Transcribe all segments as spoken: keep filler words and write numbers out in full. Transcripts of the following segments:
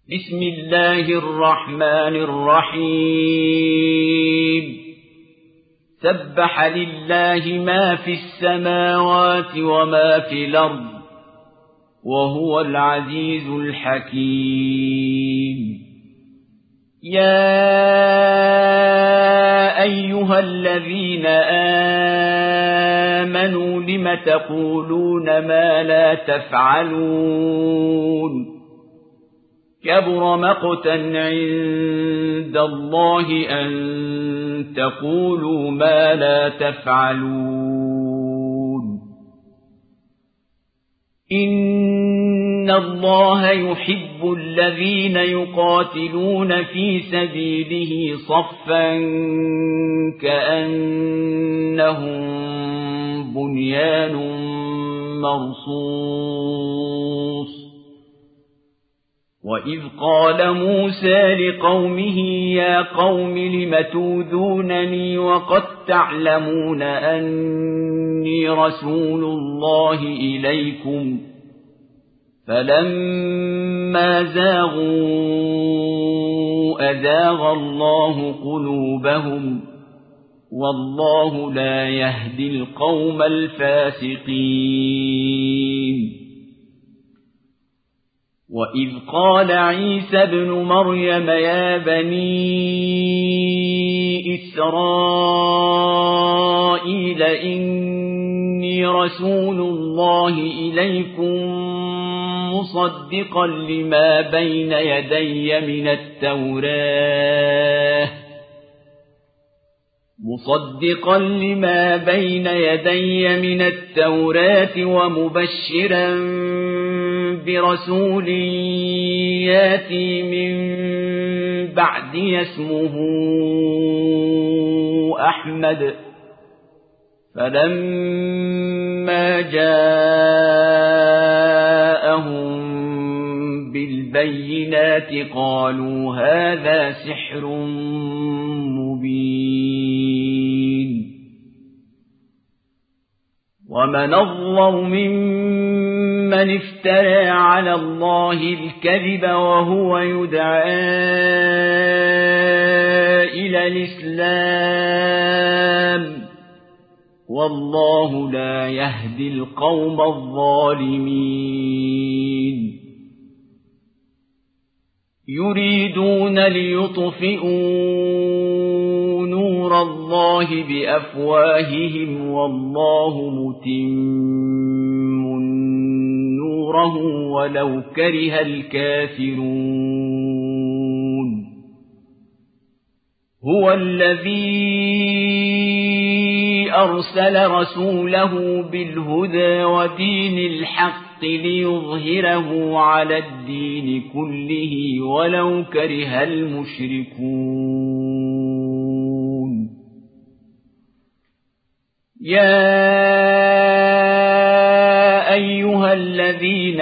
بسم الله الرحمن الرحيم سبح لله ما في السماوات وما في الأرض وهو العزيز الحكيم. يا أيها الذين آمنوا لم تقولون ما لا تفعلون كبر مقتا عند الله أن تقولوا ما لا تفعلون. إن الله يحب الذين يقاتلون في سبيله صفا كأنهم بنيان مرصوص. وإذ قال موسى لقومه يا قوم لم تؤذونني وقد تعلمون أني رسول الله إليكم فلما زاغوا أزاغ الله قلوبهم والله لا يهدي القوم الفاسقين. وإذ قال عيسى ابن مريم يا بني إسرائيل إني رسول الله إليكم مصدقا لما بين يدي من التوراة مصدقا لما بين يدي من التوراة ومبشرا برسول ياتي من بعدي اسمه أحمد. فلما جاءهم بالبينات قالوا هذا سحر مبين. ومن أظلم ممن افترى على الله الكذب وهو يدعى إلى الإسلام والله لا يهدي القوم الظالمين. يريدون ليطفئوا نور الله بأفواههم والله متم نوره ولو كره الكافرون. هو الذي أرسل رسوله بالهدى ودين الحق ليظهره على الدين كله ولو كره المشركون. يا أيها الذين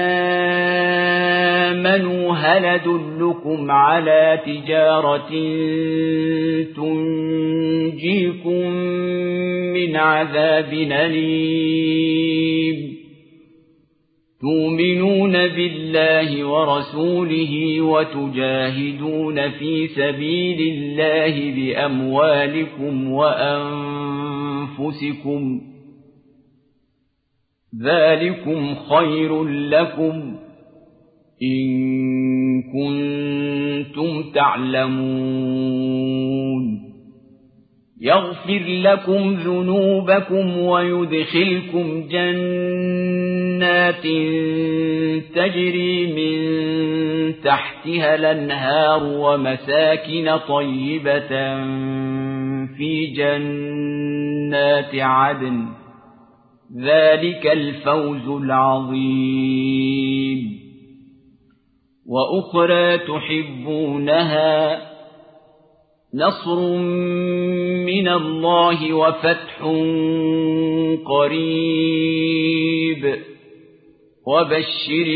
آمنوا هل أدلكم على تجارة تنجيكم من عذاب أليم تؤمنون بالله ورسوله وتجاهدون في سبيل الله بأموالكم وأنفسكم ذلكم خير لكم إن كنتم تعلمون. يغفر لكم ذنوبكم ويدخلكم جنات تجري من تحتها الأنهار ومساكن طيبة في جنات عدن ذلك الفوز العظيم. وأخرى تحبونها نصر من الله وفتح قريب وبشر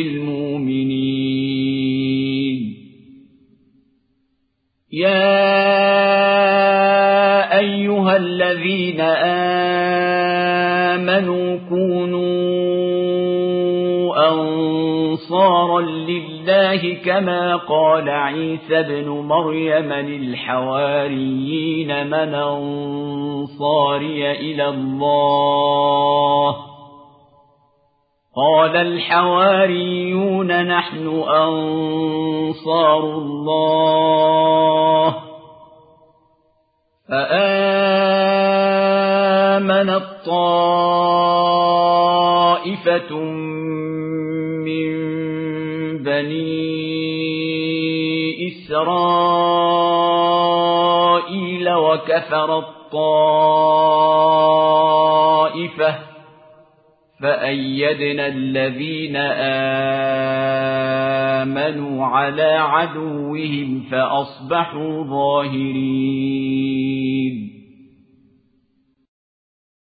المؤمنين. يا أيها الذين آمنوا كونوا أنصارا لله الله كما قال عيسى ابن مريم للحواريين من أنصاري إلى الله قال الحواريون نحن أنصار الله فآمنت طائفة من بني إسرائيل وكفرت طائفة فأيدنا الذين آمنوا على عدوهم فأصبحوا ظاهرين